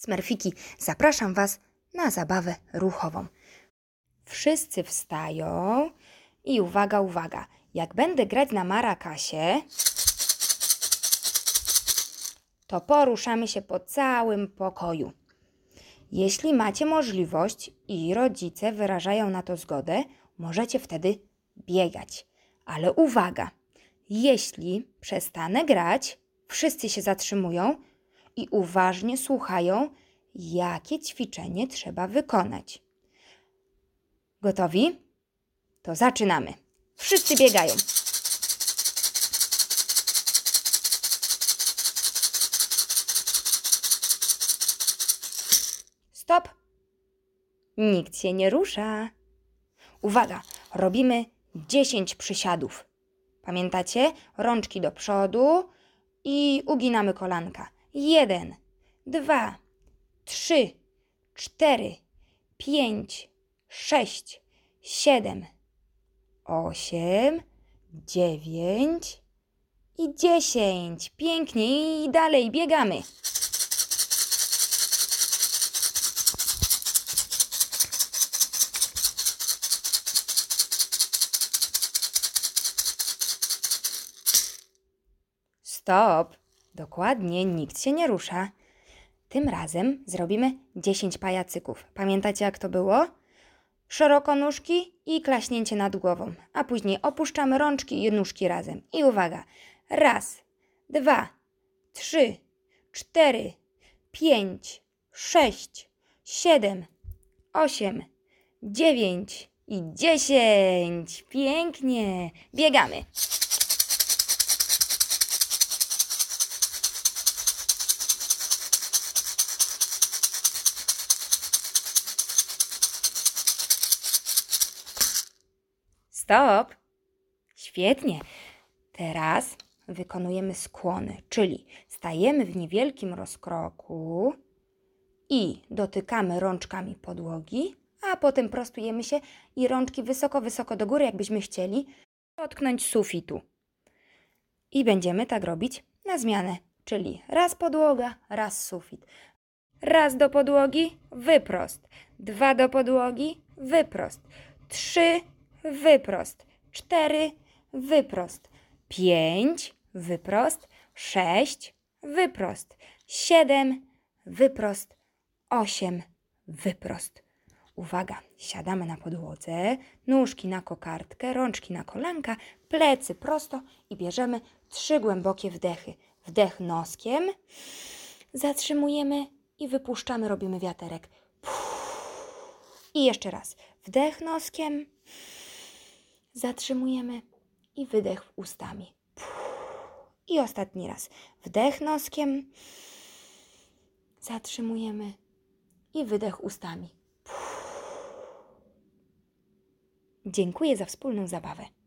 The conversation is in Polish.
Smerfiki, zapraszam Was na zabawę ruchową. Wszyscy wstają i uwaga, uwaga. Jak będę grać na marakasie, to poruszamy się po całym pokoju. Jeśli macie możliwość i rodzice wyrażają na to zgodę, możecie wtedy biegać. Ale uwaga, jeśli przestanę grać, wszyscy się zatrzymują i uważnie słuchają, jakie ćwiczenie trzeba wykonać. Gotowi? To zaczynamy. Wszyscy biegają. Stop! Nikt się nie rusza. Uwaga, robimy 10 przysiadów. Pamiętacie? Rączki do przodu i uginamy kolanka. 1, 2, 3, 4, 5, 6, 7, 8, 9 i 10. Pięknie i dalej biegamy. Stop! Dokładnie, nikt się nie rusza. Tym razem zrobimy 10 pajacyków. Pamiętacie, jak to było? Szeroko nóżki i klaśnięcie nad głową. A później opuszczamy rączki i nóżki razem. I uwaga! 1, 2, 3, 4, 5, 6, 7, 8, 9 i 10. Pięknie! Biegamy! Stop! Świetnie! Teraz wykonujemy skłony, czyli stajemy w niewielkim rozkroku i dotykamy rączkami podłogi, a potem prostujemy się i rączki wysoko, wysoko do góry, jakbyśmy chcieli dotknąć sufitu. I będziemy tak robić na zmianę, czyli raz podłoga, raz sufit. Raz do podłogi, wyprost. 2 do podłogi, wyprost. 3, wyprost. 4, wyprost. 5, wyprost. 6, wyprost. 7, wyprost. 8, wyprost. Uwaga, siadamy na podłodze, nóżki na kokardkę, rączki na kolanka, plecy prosto i bierzemy 3 głębokie wdechy. Wdech noskiem, zatrzymujemy i wypuszczamy, robimy wiaterek. I jeszcze raz. Wdech noskiem, zatrzymujemy i wydech ustami. I ostatni raz. Wdech noskiem, zatrzymujemy i wydech ustami. Dziękuję za wspólną zabawę.